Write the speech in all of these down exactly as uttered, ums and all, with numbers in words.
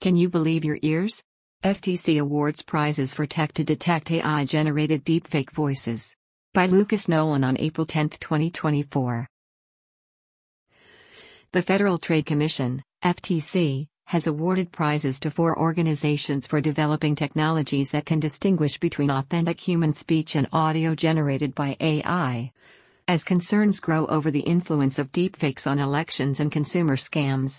Can you believe your ears? F T C awards prizes for tech to detect A I-generated deepfake voices. By Lucas Nolan on April tenth, twenty twenty-four. The Federal Trade Commission, F T C, has awarded prizes to four organizations for developing technologies that can distinguish between authentic human speech and audio generated by A I. As concerns grow over the influence of deepfakes on elections and consumer scams.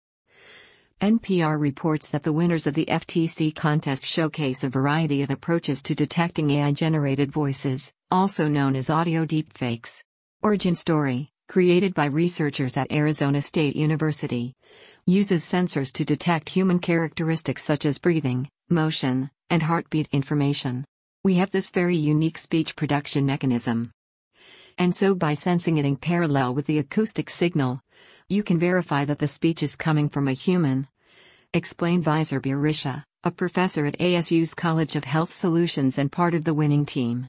N P R reports that the winners of the F T C contest showcase a variety of approaches to detecting A I-generated voices, also known as audio deepfakes. Origin Story, created by researchers at Arizona State University, uses sensors to detect human characteristics such as breathing, motion, and heartbeat information. We have this very unique speech production mechanism. And so by sensing it in parallel with the acoustic signal, you can verify that the speech is coming from a human, explained Visar Berisha, a professor at A S U's College of Health Solutions and part of the winning team.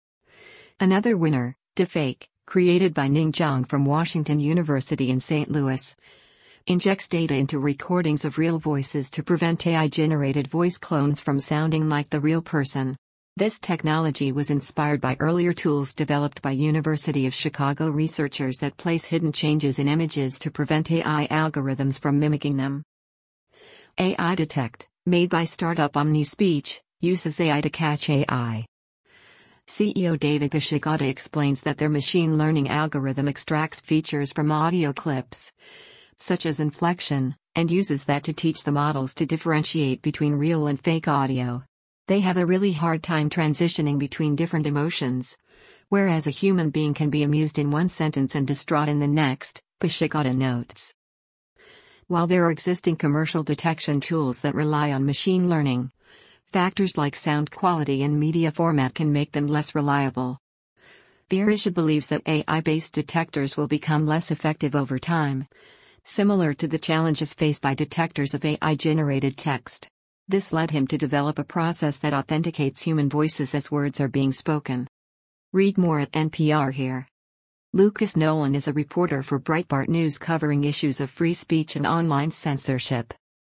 Another winner, Deepfake, created by Ning Zhang from Washington University in Saint Louis, injects data into recordings of real voices to prevent A I-generated voice clones from sounding like the real person. This technology was inspired by earlier tools developed by University of Chicago researchers that place hidden changes in images to prevent A I algorithms from mimicking them. A I Detect, made by startup OmniSpeech, uses A I to catch A I. C E O David Bishigata explains that their machine learning algorithm extracts features from audio clips, such as inflection, and uses that to teach the models to differentiate between real and fake audio. They have a really hard time transitioning between different emotions, whereas a human being can be amused in one sentence and distraught in the next, Bishigata notes. While there are existing commercial detection tools that rely on machine learning, factors like sound quality and media format can make them less reliable. Berisha believes that A I-based detectors will become less effective over time, similar to the challenges faced by detectors of A I-generated text. This led him to develop a process that authenticates human voices as words are being spoken. Read more at N P R here. Lucas Nolan is a reporter for Breitbart News covering issues of free speech and online censorship.